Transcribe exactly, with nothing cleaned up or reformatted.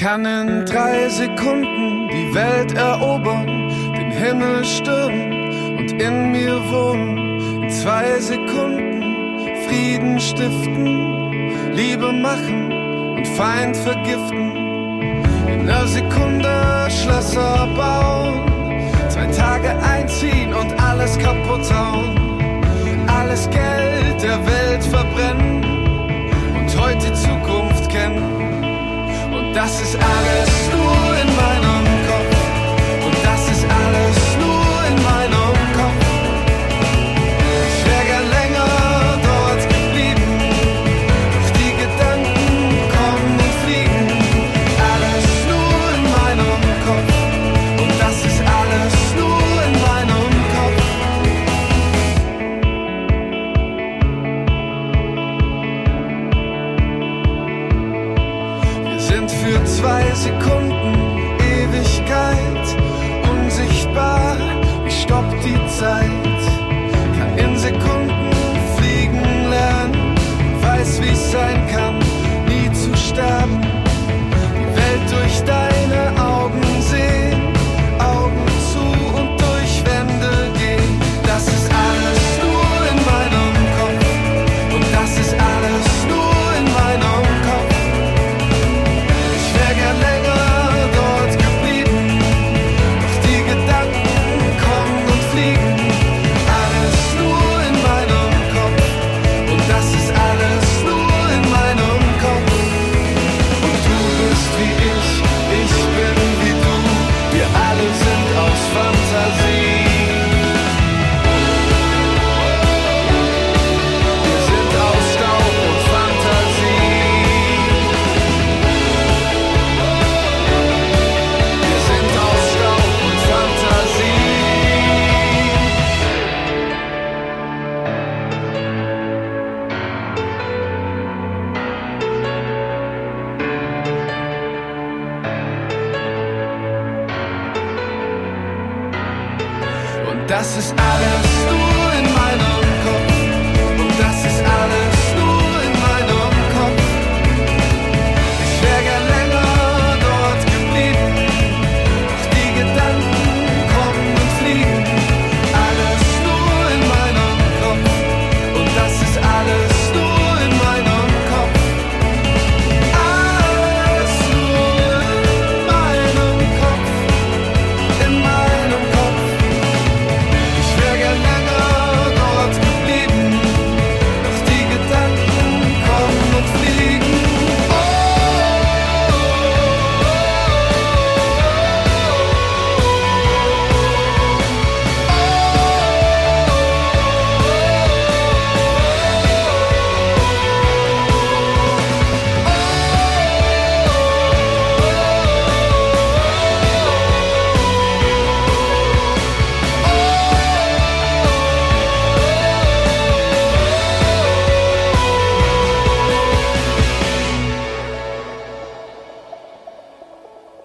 kann in drei Sekunden die Welt erobern, den Himmel stürmen und in mir wohnen. In zwei Sekunden Frieden stiften, Liebe machen und Feind vergiften. In einer Sekunde Schlösser bauen, zwei Tage einziehen und alles kaputt hauen. Alles Geld der Welt verbrennen und heute die Zukunft kennen. Und das ist alles nur in meinem Kopf. Und das ist alles nur in meinem Kopf. Ich wär gern länger dort geblieben, doch die Gedanken kommen und fliegen. Alles nur in meinem Kopf. Und das ist alles nur in meinem Kopf. Wir sind für zwei Sekunden Ewigkeit, unsichtbar, ich stopp die Zeit. Kann in Sekunden fliegen lernen, weiß wie's sein kann, nie zu sterben. Die Welt durch deine Augen sehen, Augen zu und durch Wände gehen. Das ist alles nur in meinem Kopf. Und das ist alles nur in meinem Kopf. Ich wär gern länger dort geblieben, doch die Gedanken kommen und fliegen. Alles nur in meinem Kopf. Und das ist alles nur in meinem Kopf. Und du bist wie ich, ich bin wie du. Wir alle sind aus Fantasie. Wir sind aus Staub und Fantasie. Wir sind aus Staub und Fantasie. Und das ist alles nur